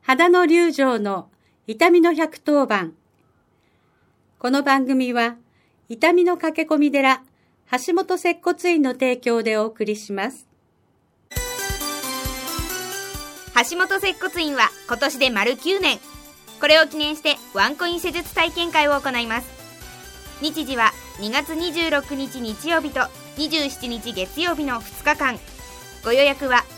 秦野龍城の痛みの110番。この番組は痛みの駆け込み寺橋本接骨院の提供でお送りします。 橋本接骨院は今年で丸9年。これを記念してワンコイン施術体験会を行います。日時は2月26日日曜日と27日月曜日の2日間。ご予約は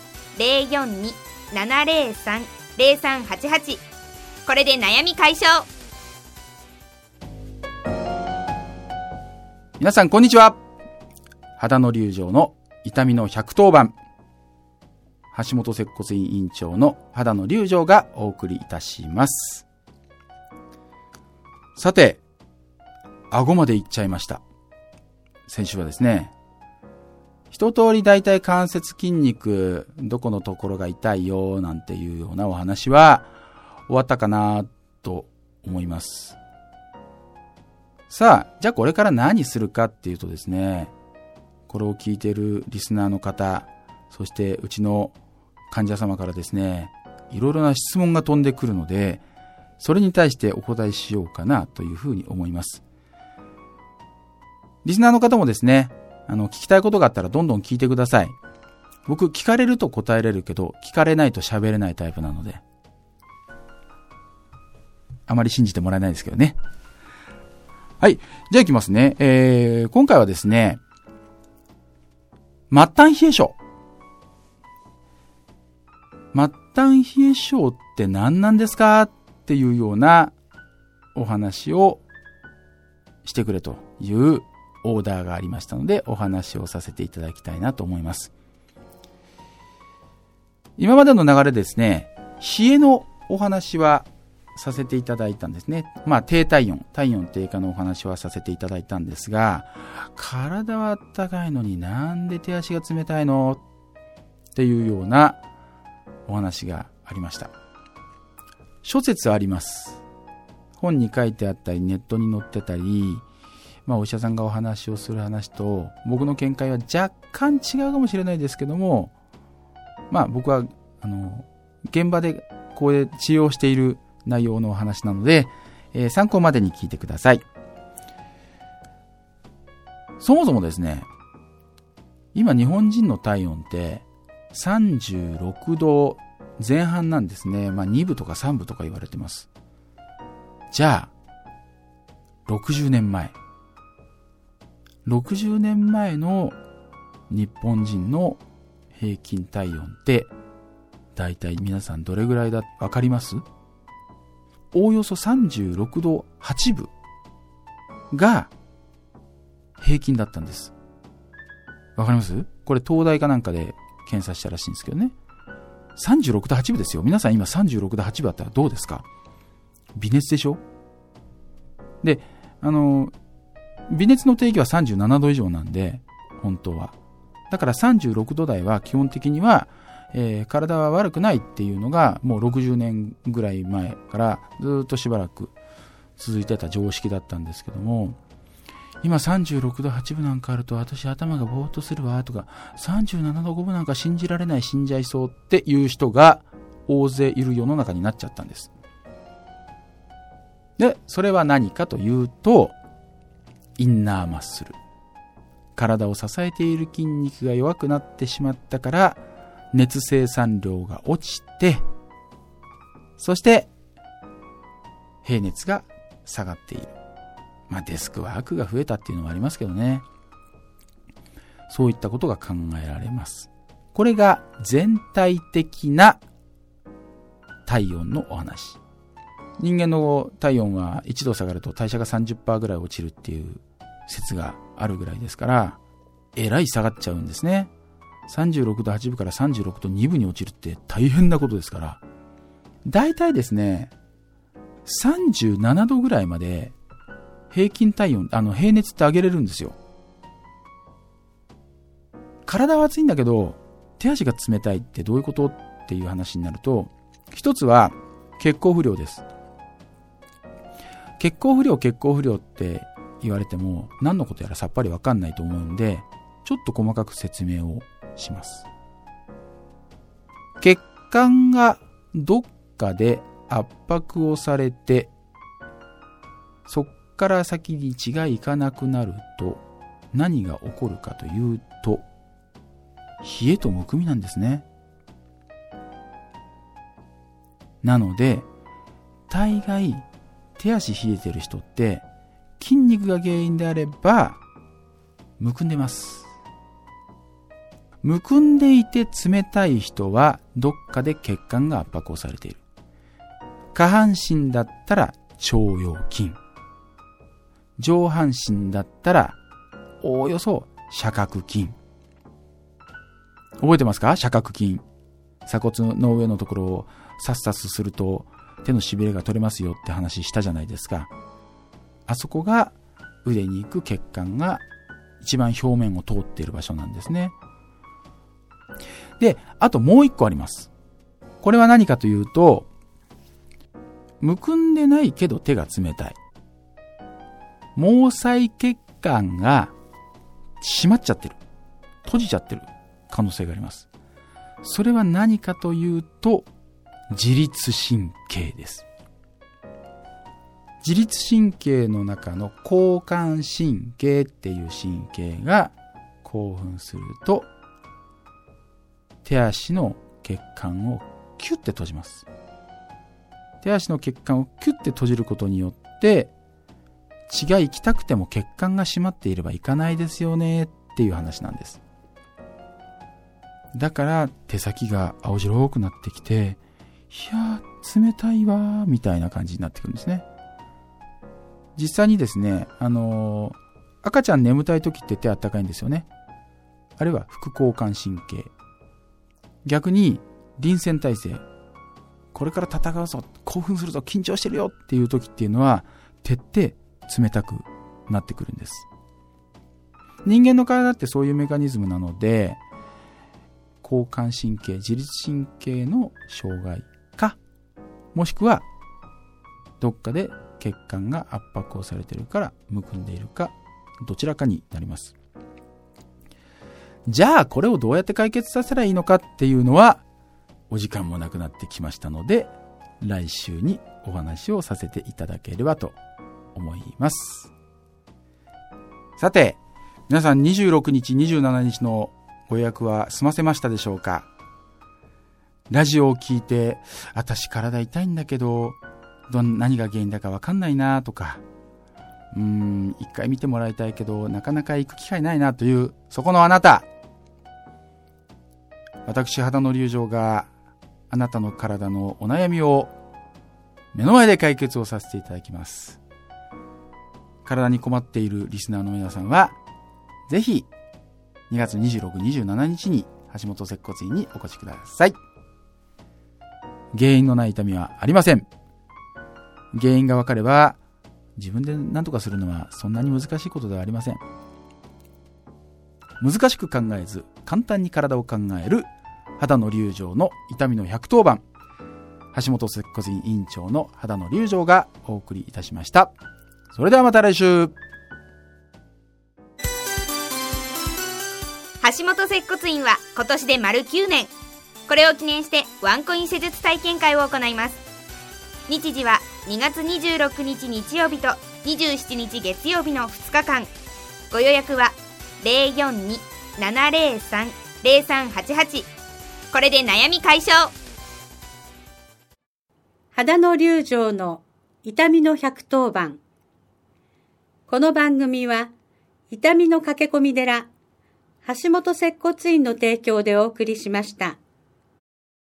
042-703-0388。これで悩み解消。 皆さんこんにちは。秦野龍城の痛みの110番、橋本接骨院院長の秦野龍城がお送りいたします。さて、顎まで行っちゃいました。先週はですね、一通りだいたい関節筋肉どこのところが痛いよなんていうようなお話は終わったかなと思います。さあ、じゃあこれから何するかっていうとですね、これを聞いているリスナーの方、そしてうちの患者様からですね、いろいろな質問が飛んでくるので、それに対してお答えしようかなというふうに思います。リスナーの方もですね、聞きたいことがあったらどんどん聞いてください。僕、聞かれると答えれるけど、聞かれないと喋れないタイプなので、あまり信じてもらえないですけどね。はい。じゃあ行きますね。今回はですね、末端冷え性。末端冷え性って何なんですかっていうようなお話をしてくれというオーダーがありましたので、お話をさせていただきたいなと思います。今までの流れですね、冷えのお話はさせていただいたんですね。低体温低下のお話はさせていただいたんですが、体は暖かいのになんで手足が冷たいのっていうようなお話がありました。諸説あります。本に書いてあったり、ネットに載ってたり、お医者さんがお話をする話と僕の見解は若干違うかもしれないですけども、僕は現場でこう治療している内容のお話なので、参考までに聞いてください。そもそもですね、今日本人の体温って36度前半なんですね。2分とか3分とか言われてます。じゃあ60年前の日本人の平均体温ってだいたい皆さんどれぐらいだわかります？おおよそ36度8分が平均だったんです。わかります？これ東大かなんかで検査したらしいんですけどね。36度8分ですよ。皆さん今36度8分だったらどうですか？微熱でしょ？で、微熱の定義は37度以上なんで、本当は。だから36度台は基本的には、体は悪くないっていうのがもう60年ぐらい前からずっとしばらく続いてた常識だったんですけども、今36度8分なんかあると私頭がぼーっとするわとか、37度5分なんか信じられない、死んじゃいそうっていう人が大勢いる世の中になっちゃったんです。で、それは何かというと、インナーマッスル。体を支えている筋肉が弱くなってしまったから、熱生産量が落ちて、そして平熱が下がっている。デスクワークが増えたっていうのもありますけどね。そういったことが考えられます。これが全体的な体温のお話。人間の体温は1度下がると代謝が 30% ぐらい落ちるっていう説があるぐらいですから、えらい下がっちゃうんですね。36度8分から36度2分に落ちるって大変なことですから、だいたいですね、37度ぐらいまで平均体温、平熱って上げれるんですよ。体は熱いんだけど手足が冷たいってどういうことっていう話になると、一つは血行不良です。血行不良って言われても何のことやらさっぱりわかんないと思うんで、ちょっと細かく説明をします。血管がどっかで圧迫をされて、そっから先に血がいかなくなると何が起こるかというと、冷えとむくみなんですね。なので大概手足冷えてる人って筋肉が原因であればむくんでます。むくんでいて冷たい人はどっかで血管が圧迫をされている。下半身だったら腸腰筋、上半身だったらおおよそ斜角筋。覚えてますか？斜角筋。鎖骨の上のところをサスサスすると手のしびれが取れますよって話したじゃないですか。あそこが腕に行く血管が一番表面を通っている場所なんですね。で、あともう一個あります。これは何かというと、むくんでないけど手が冷たい。毛細血管が閉まっちゃってる。閉じちゃってる可能性があります。それは何かというと、自律神経です。自律神経の中の交感神経っていう神経が興奮すると、手足の血管をキュッて閉じます。手足の血管をキュッて閉じることによって、血が行きたくても血管が閉まっていれば行かないですよねっていう話なんです。だから手先が青白くなってきて、いやー冷たいわーみたいな感じになってくるんですね。実際にですね、赤ちゃん眠たい時って手あったかいんですよね。あれは副交感神経。逆に臨戦態勢、これから戦うぞ、興奮するぞ、緊張してるよっていう時っていうのは手って冷たくなってくるんです。人間の体ってそういうメカニズムなので、交感神経、自律神経の障害か、もしくはどっかで血管が圧迫をされているからむくんでいるか、どちらかになります。じゃあこれをどうやって解決させたらいいのかっていうのは、お時間もなくなってきましたので、来週にお話をさせていただければと思います。さて、皆さん26日、27日のご予約は済ませましたでしょうか？ラジオを聞いて、私体痛いんだけど、何が原因だかわかんないなとか、一回見てもらいたいけど、なかなか行く機会ないなという、そこのあなた。私、肌の龍城があなたの体のお悩みを目の前で解決をさせていただきます。体に困っているリスナーの皆さんは、ぜひ2月26、27日に橋本接骨院にお越しください。原因のない痛みはありません。原因が分かれば自分で何とかするのはそんなに難しいことではありません。難しく考えず簡単に体を考える肌の龍城の痛みの110番、橋本接骨院院長の肌の龍城がお送りいたしました。それではまた来週。 橋本接骨院は今年で丸9年。これを記念してワンコイン施術体験会を行います。日時は2月26日日曜日と27日月曜日の2日間。ご予約は 042-703-0388。 これで悩み解消。 肌の龍城の痛みの110番。この番組は痛みの駆け込み寺橋本接骨院の提供でお送りしました。